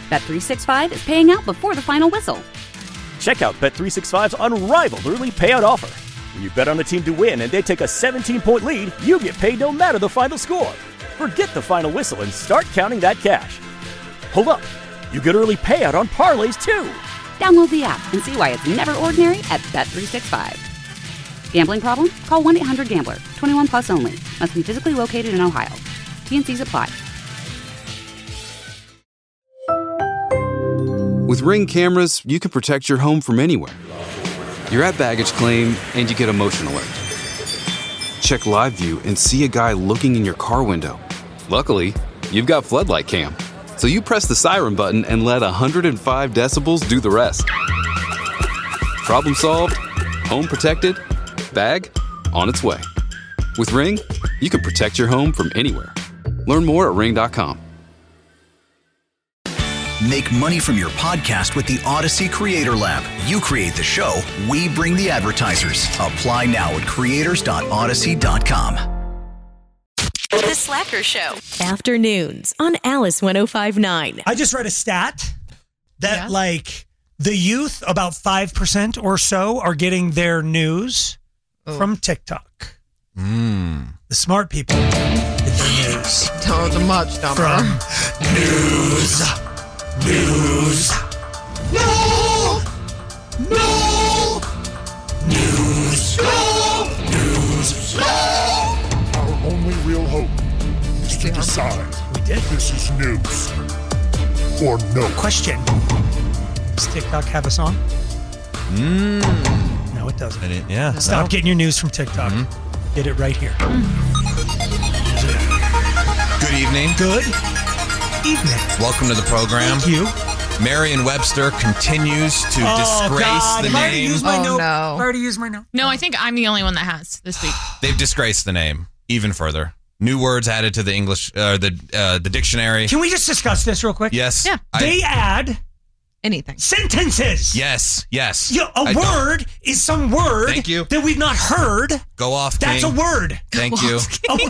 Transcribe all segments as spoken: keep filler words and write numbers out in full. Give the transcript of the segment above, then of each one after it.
Bet three sixty-five is paying out before the final whistle. Check out Bet three sixty-five's unrivaled early payout offer. When you bet on a team to win and they take a seventeen-point lead, you get paid no matter the final score. Forget the final whistle and start counting that cash. Hold up. You get early payout on parlays, too. Download the app and see why it's never ordinary at Bet three sixty-five. Gambling problem? Call one eight hundred gambler. twenty-one plus only. Must be physically located in Ohio. T and C's apply. With Ring cameras, you can protect your home from anywhere. You're at baggage claim and you get a motion alert. Check live view and see a guy looking in your car window. Luckily, you've got Floodlight Cam. So you press the siren button and let one hundred five decibels do the rest. Problem solved, home protected, bag on its way. With Ring, you can protect your home from anywhere. Learn more at ring dot com. Make money from your podcast with the Odyssey Creator Lab. You create the show, we bring the advertisers. Apply now at creators dot odyssey dot com. The Slacker Show. Afternoons on Alice one oh five point nine. I just read a stat that Yeah. like the youth, about five percent or so, are getting their news Oh. from TikTok. Mm. The smart people get their news Don't a much number. from news. News. No! No! News. No! News. No! Our only real hope is to decide We did. this is news or no. Question. Does TikTok have a song? Mm. No, it doesn't. And it, yeah. Stop no. getting your news from TikTok. Mhm. Get it right here. Good evening. Good evening. Welcome to the program. Thank you. Merriam-Webster continues to Oh, disgrace God. the I've already name. used my Oh, note. no. I've already used my note. No, I think I'm the only one that has this week. They've disgraced the name even further. New words added to the English, uh, the uh, the dictionary. Can we just discuss this real quick? Yes. Yeah. I- They add Anything. sentences. yes. Yes. Yeah, a I don't- word is some word Thank you. that we've not heard. Go off, That's King. a word. Thank you. A word.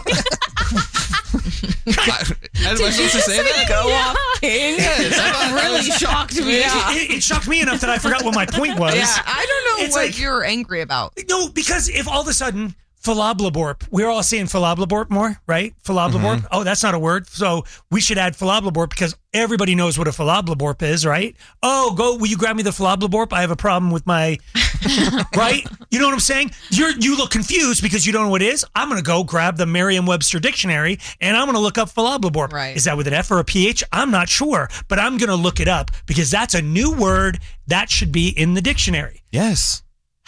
I, am I supposed to say that? Go off, King. Yes. That really shocked me. Yeah. It, it shocked me enough that I forgot what my point was. Yeah, I don't know It's what like- you're angry about. No, because if all of a sudden philobloborp, we're all saying philobloborp more, right? Philobloborp. Mm-hmm. Oh, that's not a word. So we should add philobloborp because everybody knows what a philobloborp is, right? Oh, go, will you grab me the philobloborp? I have a problem with my, right? You know what I'm saying? You're, you look confused because you don't know what it is. I'm going to go grab the Merriam-Webster dictionary and I'm going to look up philobloborp. Right. Is that with an F or a P H? I'm not sure, but I'm going to look it up because that's a new word that should be in the dictionary. Yes.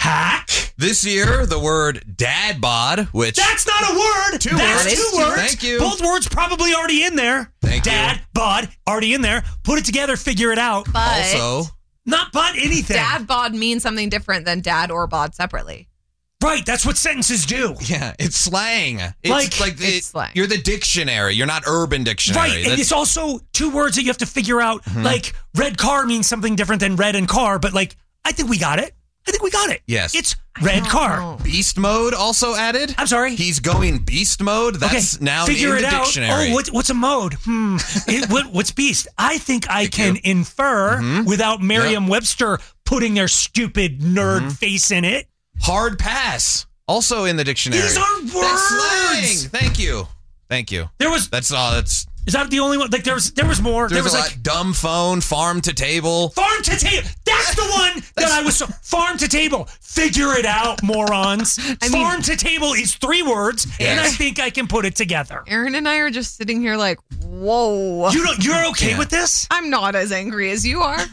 Hack. This year, the word dad bod, which That's not a word. Two That's words. two words. Thank you. Both words probably already in there. Thank you. Dad, bod, already in there. Put it together, figure it out. But also Not but anything. dad bod means something different than dad or bod separately. Right, that's what sentences do. yeah, it's slang. It's Like- like, It's it- slang. You're the dictionary. You're not Urban Dictionary. Right, and That's- it's also two words that you have to figure out. Mm-hmm. Like red car means something different than red and car, but like I think we got it. I think we got it. Yes. It's red don't car. know. beast mode also added. I'm sorry. He's going beast mode. That's okay, now figure in it the out. dictionary. Oh, what, what's a mode? Hmm. It, what, what's beast? I think I Thank can you. infer Mhm. without Merriam-Webster putting their stupid nerd Mhm. face in it. Hard pass also in the dictionary. These are That's words. slang. Thank you. Thank you. There was. That's all. That's Is that the only one? Like there was. There was more. there's there was a like lot. Dumb phone, farm to table. farm to table. That's the one that I was. So, farm to table. Figure it out, morons. I mean- farm to table is three words, and I Yes. think I can put it together. Aaron and I are just sitting here like, whoa. You don't. You're okay Yeah. with this? I'm not as angry as you are.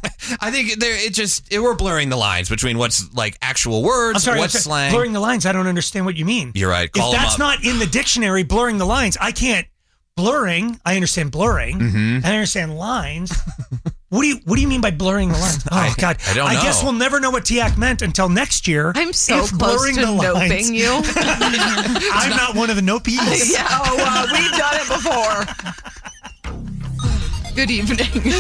I think there it just it, we're blurring the lines between what's like actual words, I'm sorry. what's I'm sorry. slang. Blurring the lines. I don't understand what you mean. You're right. Call if 'em that's up. not in the dictionary, blurring the lines, I can't. Blurring. I understand blurring. Mhm. I understand lines. What do you What do you mean by blurring the lines? Oh I- God, I don't I guess know. we'll never know what T A C meant until next year. I'm so If close blurring to the lines- noping you. I'm not one of the nopies. Yeah, oh, uh, we've done it before. Good evening.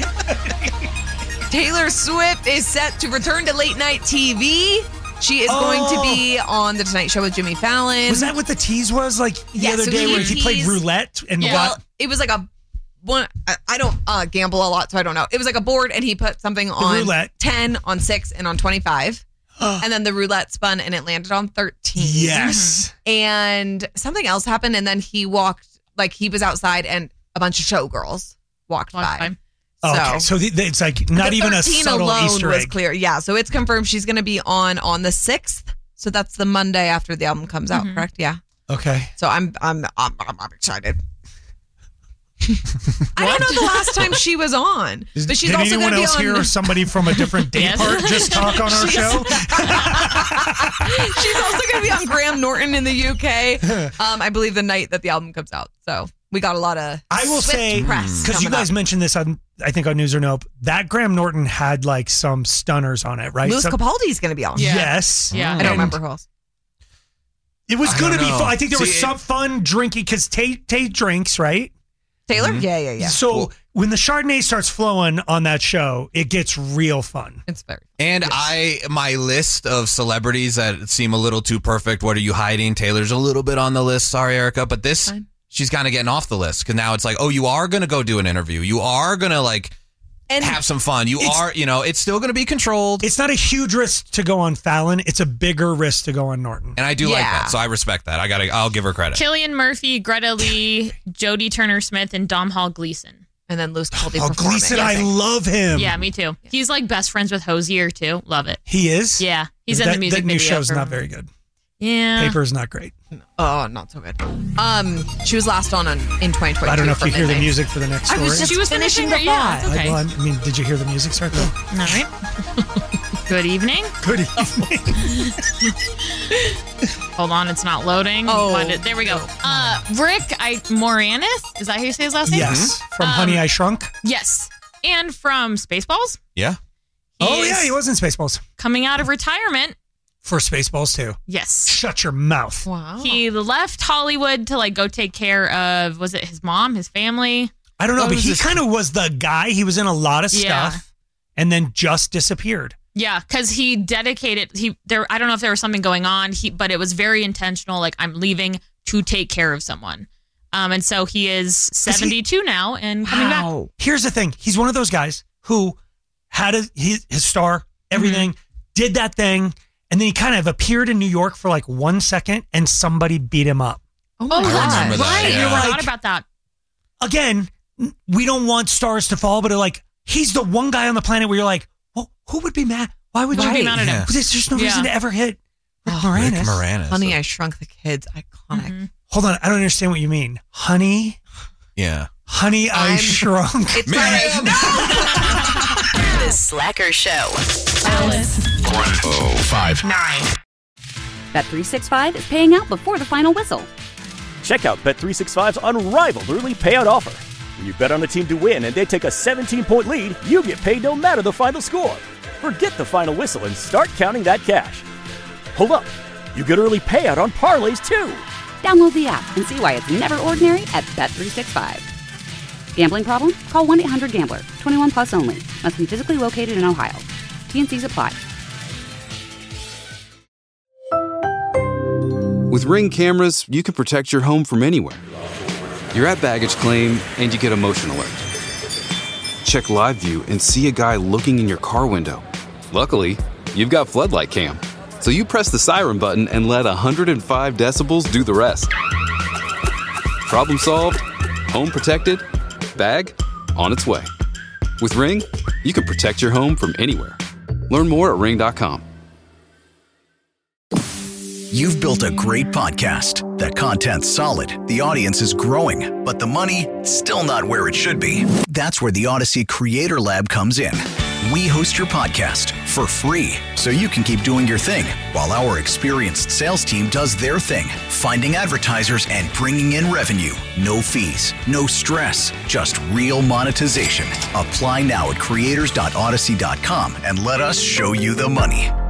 Taylor Swift is set to return to late night T V. She is going to be on The Tonight Show with Jimmy Fallon. Was that what the tease was? Like the Yeah, other so day he where he played teased- roulette and Yeah. got Well, it was like a one. I, I don't uh, gamble a lot, so I don't know. It was like a board, and he put something on roulette. ten, on six, and on twenty-five. And then the roulette spun, and it landed on thirteen. Yes. And something else happened, and then he walked, like he was outside, and a bunch of showgirls walked Walked by. by. Oh, okay, so the, the, it's like not the even a thirteen subtle alone Easter was egg. clear. Yeah, so it's confirmed she's going to be on on the sixth. So that's the Monday after the album comes out, Mhm. correct? Yeah. Okay. So I'm I'm I'm, I'm, I'm excited. I don't know the last time she was on, but she's Did also anyone going to be else on. hear somebody from a different day Yes. part just talk on our She's- show? She's also going to be on Graham Norton in the U K. Um, I believe the night that the album comes out. So we got a lot of. I will swift say, press because you coming guys up. mentioned this on, I think on News or Nope, that Graham Norton had like some stunners on it, right? Louis Some- Capaldi's going to be on. Yeah. Yes. Yeah. I don't And remember who else. It was I going to don't be know. fun. I think there was See, some fun drinking because Tate, Tate drinks, right? Taylor? Mhm. Yeah, yeah, yeah. So Well- when the Chardonnay starts flowing on that show, it gets real fun. It's very. And I, my list of celebrities that seem a little too perfect. What are you hiding? Taylor's a little bit on the list. Sorry, Erica, but this, Fine. she's kind of getting off the list because now it's like, oh, you are going to go do an interview. You are going to like And have some fun. You It's- are, you know, it's still going to be controlled. It's not a huge risk to go on Fallon. It's a bigger risk to go on Norton. And I do like Yeah. that. So I respect that. I got to, I'll give her credit. Killian Murphy, Greta Lee, Jodie Turner-Smith, and Dom Hall Gleason. and then Louis Capaldi Oh, performing. Gleason, I love him. Yeah, me too. He's like best friends with Hosier too. Love it. He is? Yeah, he's that, in the music That new video. show's for- not very good. Yeah. Paper is not great. Oh, not so good. Um, she was last on, on in twenty twenty-two. I don't know if for you hear the Midnight. music for the next I story. was just She was finishing finishing the her- yeah, thought. it's okay. I, well, I mean, did you hear the music start though? All right. Good evening. Good evening. Hold on, it's not loading. Oh. But it- there we go. Uh, Rick I Moranis. Is that how you say his last name? Yes, from Um, Honey I Shrunk. Yes. And from Spaceballs. Yeah. He Oh yeah, is he was in Spaceballs. coming out of retirement. For Spaceballs too. Yes. Shut your mouth. Wow. He left Hollywood to like go take care of, was it his mom, his family? I don't know, What but was he this- kind of was the guy. He was in a lot of Yeah. stuff, and then just disappeared. Yeah, because he dedicated he there. I don't know if there was something going on. He but it was very intentional. Like I'm leaving to take care of someone, um, and so he is seventy-two now and coming back. Wow. Here's the thing: he's one of those guys who had a, his, his star, everything, did that thing, and then he kind of appeared in New York for like one second, and somebody beat him up. Oh my Oh, God. that's remember that, right. yeah. I forgot Like- about that. Again, n- we don't want stars to fall, but they're like he's the one guy on the planet where you're like, well, who would be mad? Why would Why you would be be mad at him? Yeah. There's just no Yeah. reason to ever hit Rick Oh, Moranis. Rick Moranis. Honey, I Shrunk the Kids. Iconic. Mhm. Hold on, I don't understand what you mean. Honey, Yeah. honey, I I'm- shrunk. It's Man. The Slacker Show. Oh, five. Bet three sixty-five is paying out before the final whistle. Check out Bet three sixty-five's unrivaled early payout offer. When you bet on a team to win and they take a seventeen-point lead, you get paid no matter the final score. Forget the final whistle and start counting that cash. Hold up. You get early payout on parlays too. Download the app and see why it's never ordinary at Bet three sixty-five. Gambling problem? Call one eight hundred gambler. twenty-one plus only. Must be physically located in Ohio. T N Cs apply. With Ring cameras, you can protect your home from anywhere. You're at baggage claim and you get a motion alert. Check live view and see a guy looking in your car window. Luckily, you've got Floodlight Cam. So you press the siren button and let one hundred five decibels do the rest. Problem solved, home protected, bag on its way. With Ring, you can protect your home from anywhere. Learn more at ring dot com. You've built a great podcast. That content's solid, the audience is growing, but the money, still not where it should be. That's where the Odyssey Creator Lab comes in. We host your podcast for free, so you can keep doing your thing, while our experienced sales team does their thing, finding advertisers and bringing in revenue. No fees, no stress, just real monetization. Apply now at creators dot odyssey dot com and let us show you the money.